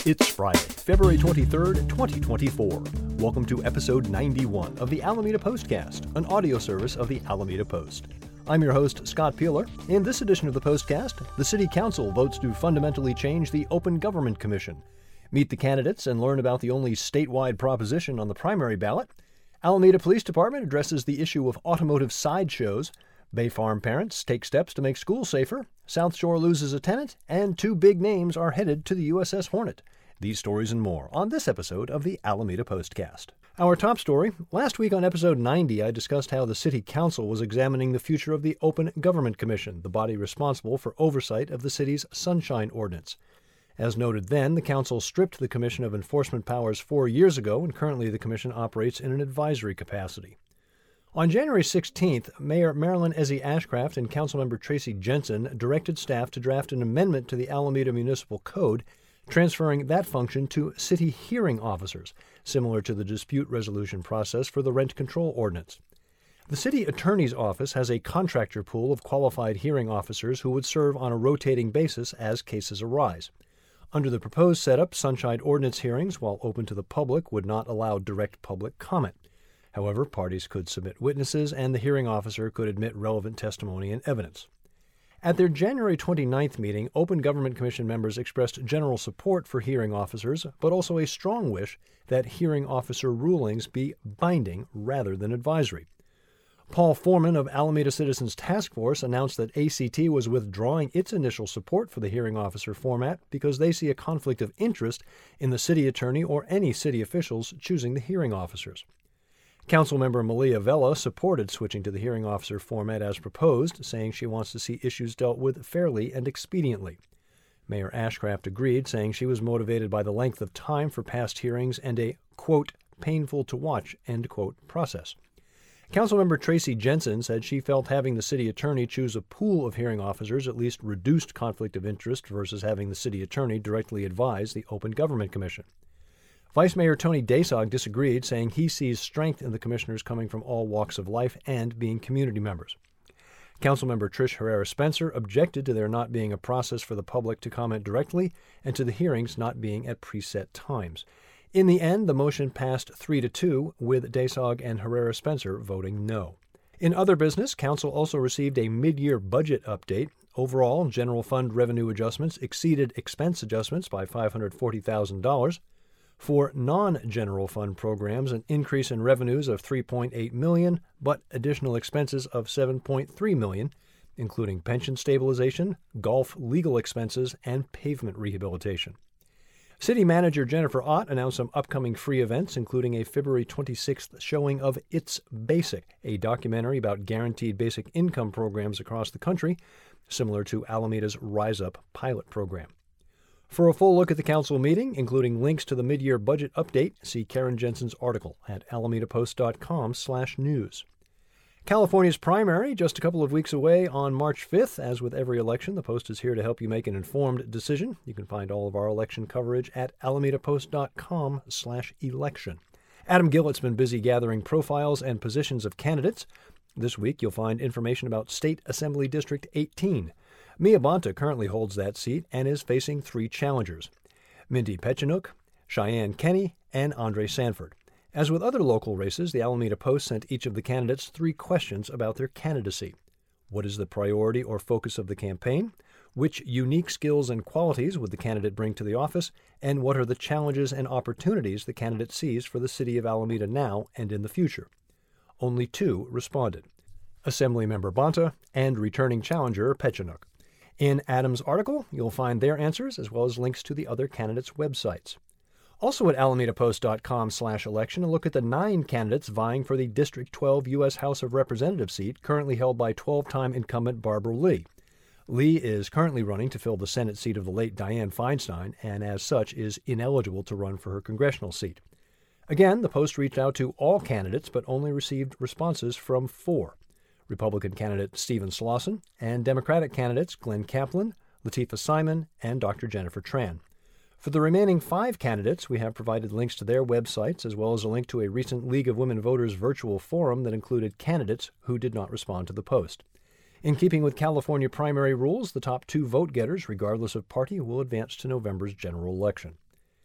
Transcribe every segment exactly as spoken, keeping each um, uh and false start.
It's Friday, February twenty-third, twenty twenty-four. Welcome to episode ninety-one of the Alameda Postcast, an audio service of the Alameda Post. I'm your host, Scott Peeler. In this edition of the Postcast, the City Council votes to fundamentally change the Open Government Commission. Meet the candidates and learn about the only statewide proposition on the primary ballot. Alameda Police Department addresses the issue of automotive sideshows. Bay Farm parents take steps to make schools safer. South Shore loses a tenant, and two big names are headed to the U S S Hornet. These stories and more on this episode of the Alameda Postcast. Our top story, last week on episode ninety, I discussed how the City Council was examining the future of the Open Government Commission, the body responsible for oversight of the city's Sunshine Ordinance. As noted then, the council stripped the commission of enforcement powers four years ago, and currently the commission operates in an advisory capacity. On January sixteenth, Mayor Marilyn Ezzy Ashcraft and Councilmember Tracy Jensen directed staff to draft an amendment to the Alameda Municipal Code, transferring that function to city hearing officers, similar to the dispute resolution process for the rent control ordinance. The city attorney's office has a contractor pool of qualified hearing officers who would serve on a rotating basis as cases arise. Under the proposed setup, Sunshine Ordinance hearings, while open to the public, would not allow direct public comment. However, parties could submit witnesses, and the hearing officer could admit relevant testimony and evidence. At their January twenty-ninth meeting, Open Government Commission members expressed general support for hearing officers, but also a strong wish that hearing officer rulings be binding rather than advisory. Paul Foreman of Alameda Citizens Task Force announced that A C T was withdrawing its initial support for the hearing officer format because they see a conflict of interest in the city attorney or any city officials choosing the hearing officers. Councilmember Malia Vela supported switching to the hearing officer format as proposed, saying she wants to see issues dealt with fairly and expediently. Mayor Ashcraft agreed, saying she was motivated by the length of time for past hearings and a, quote, painful to watch, end quote, process. Councilmember Tracy Jensen said she felt having the city attorney choose a pool of hearing officers at least reduced conflict of interest versus having the city attorney directly advise the Open Government Commission. Vice Mayor Tony Dasog disagreed, saying he sees strength in the commissioners coming from all walks of life and being community members. Councilmember Trish Herrera Spencer objected to there not being a process for the public to comment directly and to the hearings not being at preset times. In the end, the motion passed three to two, with Dasog and Herrera Spencer voting no. In other business, Council also received a mid-year budget update. Overall, general fund revenue adjustments exceeded expense adjustments by five hundred forty thousand dollars. For non-general fund programs, an increase in revenues of three point eight million dollars, but additional expenses of seven point three million dollars, including pension stabilization, golf legal expenses, and pavement rehabilitation. City Manager Jennifer Ott announced some upcoming free events, including a February twenty-sixth showing of It's Basic, a documentary about guaranteed basic income programs across the country, similar to Alameda's Rise Up pilot program. For a full look at the council meeting, including links to the mid-year budget update, see Karen Jensen's article at alamedapost.com slash news. California's primary, just a couple of weeks away on March fifth. As with every election, the Post is here to help you make an informed decision. You can find all of our election coverage at alamedapost.com slash election. Adam Gillett's been busy gathering profiles and positions of candidates. This week, you'll find information about State Assembly District eighteen. Mia Bonta currently holds that seat and is facing three challengers: Mindy Petchenuk, Cheyenne Kenny, and Andre Sanford. As with other local races, the Alameda Post sent each of the candidates three questions about their candidacy. What is the priority or focus of the campaign? Which unique skills and qualities would the candidate bring to the office? And what are the challenges and opportunities the candidate sees for the city of Alameda now and in the future? Only two responded: Assemblymember Bonta and returning challenger Petchenuk. In Adam's article, you'll find their answers as well as links to the other candidates' websites. Also at alamedapost.com slash election, a look at the nine candidates vying for the District twelve U S House of Representatives seat currently held by twelve-time incumbent Barbara Lee. Lee is currently running to fill the Senate seat of the late Dianne Feinstein, and as such is ineligible to run for her congressional seat. Again, the Post reached out to all candidates but only received responses from four: Republican candidate Stephen Slauson, and Democratic candidates Glenn Kaplan, Latifah Simon, and Doctor Jennifer Tran. For the remaining five candidates, we have provided links to their websites, as well as a link to a recent League of Women Voters virtual forum that included candidates who did not respond to the Post. In keeping with California primary rules, the top two vote-getters, regardless of party, will advance to November's general election.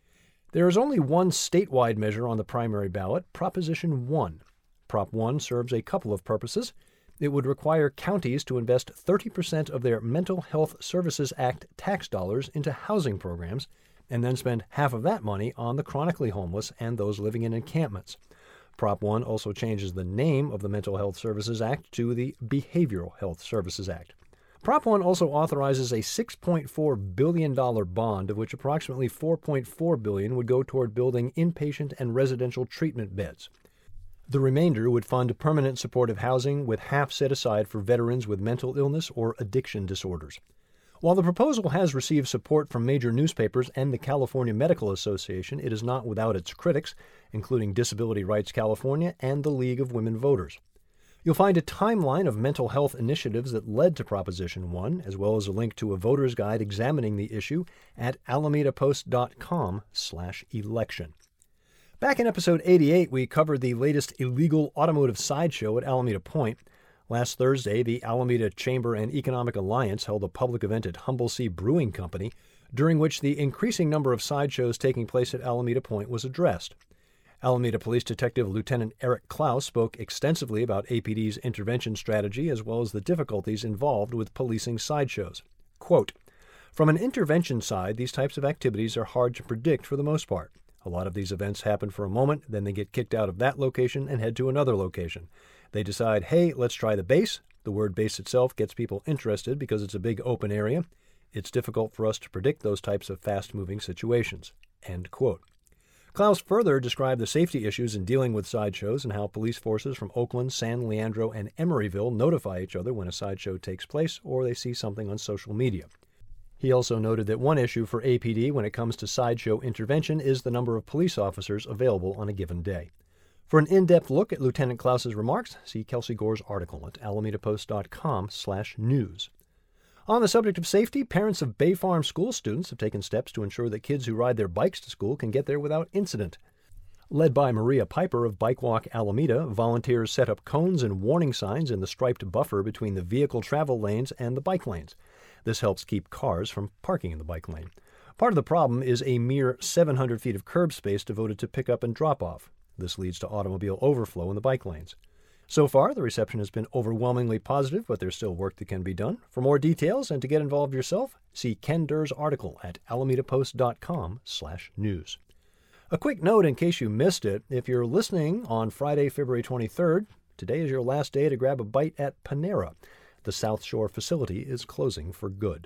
There is only one statewide measure on the primary ballot, Proposition one. Prop one serves a couple of purposes. It would require counties to invest thirty percent of their Mental Health Services Act tax dollars into housing programs and then spend half of that money on the chronically homeless and those living in encampments. Prop one also changes the name of the Mental Health Services Act to the Behavioral Health Services Act. Prop one also authorizes a six point four billion dollars bond, of which approximately four point four billion dollars would go toward building inpatient and residential treatment beds. The remainder would fund permanent supportive housing, with half set aside for veterans with mental illness or addiction disorders. While the proposal has received support from major newspapers and the California Medical Association, it is not without its critics, including Disability Rights California and the League of Women Voters. You'll find a timeline of mental health initiatives that led to Proposition one, as well as a link to a voter's guide examining the issue at alamedapost.com slash election. Back in episode eighty-eight, we covered the latest illegal automotive sideshow at Alameda Point. Last Thursday, the Alameda Chamber and Economic Alliance held a public event at Humblesea Brewing Company, during which the increasing number of sideshows taking place at Alameda Point was addressed. Alameda Police Detective Lieutenant Eric Klaus spoke extensively about A P D's intervention strategy as well as the difficulties involved with policing sideshows. Quote, "From an intervention side, these types of activities are hard to predict for the most part. A lot of these events happen for a moment, then they get kicked out of that location and head to another location. They decide, hey, let's try the base. The word base itself gets people interested because it's a big open area. It's difficult for us to predict those types of fast-moving situations." End quote. Klaus further described the safety issues in dealing with sideshows and how police forces from Oakland, San Leandro, and Emeryville notify each other when a sideshow takes place or they see something on social media. He also noted that one issue for A P D when it comes to sideshow intervention is the number of police officers available on a given day. For an in-depth look at Lieutenant Klaus's remarks, see Kelsey Gore's article at alamedapost.com slash news. On the subject of safety, parents of Bay Farm school students have taken steps to ensure that kids who ride their bikes to school can get there without incident. Led by Maria Piper of Bike Walk Alameda, volunteers set up cones and warning signs in the striped buffer between the vehicle travel lanes and the bike lanes. This helps keep cars from parking in the bike lane. Part of the problem is a mere seven hundred feet of curb space devoted to pickup and drop-off. This leads to automobile overflow in the bike lanes. So far, the reception has been overwhelmingly positive, but there's still work that can be done. For more details and to get involved yourself, see Ken Durr's article at alamedapost.com slash news. A quick note in case you missed it, if you're listening on Friday, February twenty-third, today is your last day to grab a bite at Panera. The South Shore facility is closing for good.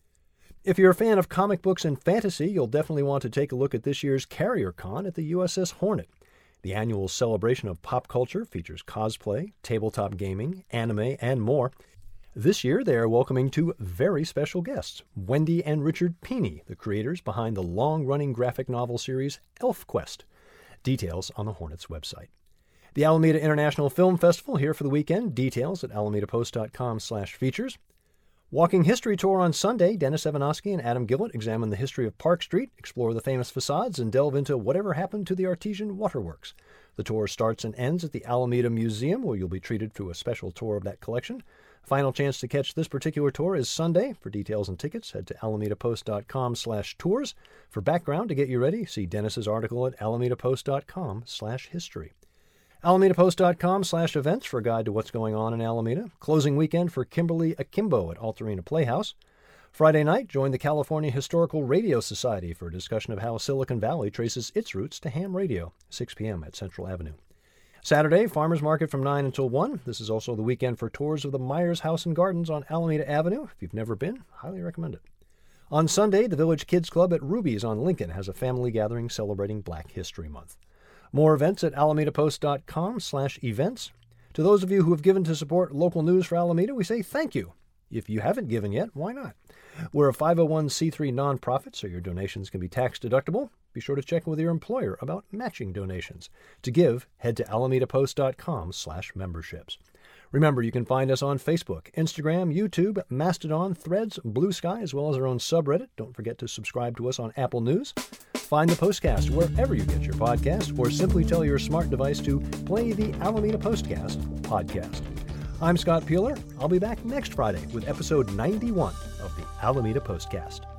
If you're a fan of comic books and fantasy, you'll definitely want to take a look at this year's Carrier Con at the U S S Hornet. The annual celebration of pop culture features cosplay, tabletop gaming, anime, and more. This year, they are welcoming two very special guests, Wendy and Richard Pini, the creators behind the long-running graphic novel series ElfQuest. Details on the Hornet's website. The Alameda International Film Festival here for the weekend. Details at alamedapost.com slash features. Walking History Tour on Sunday, Dennis Evanosky and Adam Gillett examine the history of Park Street, explore the famous facades, and delve into whatever happened to the Artesian Waterworks. The tour starts and ends at the Alameda Museum, where you'll be treated to a special tour of that collection. Final chance to catch this particular tour is Sunday. For details and tickets, head to alamedapost.com slash tours. For background to get you ready, see Dennis's article at alamedapost.com slash history. alamedapost.com slash events for a guide to what's going on in Alameda. Closing weekend for Kimberly Akimbo at Altarena Playhouse. Friday night, join the California Historical Radio Society for a discussion of how Silicon Valley traces its roots to ham radio, six p.m. at Central Avenue. Saturday, Farmers Market from nine until one. This is also the weekend for tours of the Myers House and Gardens on Alameda Avenue. If you've never been, highly recommend it. On Sunday, the Village Kids Club at Ruby's on Lincoln has a family gathering celebrating Black History Month. More events at alamedapost.com slash events. To those of you who have given to support local news for Alameda, we say thank you. If you haven't given yet, why not? We're a five oh one c three nonprofit, so your donations can be tax deductible. Be sure to check with your employer about matching donations. To give, head to alamedapost.com slash memberships. Remember, you can find us on Facebook, Instagram, YouTube, Mastodon, Threads, Blue Sky, as well as our own subreddit. Don't forget to subscribe to us on Apple News. Find the Postcast wherever you get your podcast, or simply tell your smart device to play the Alameda Postcast podcast. I'm Scott Peeler. I'll be back next Friday with episode ninety-one of the Alameda Postcast.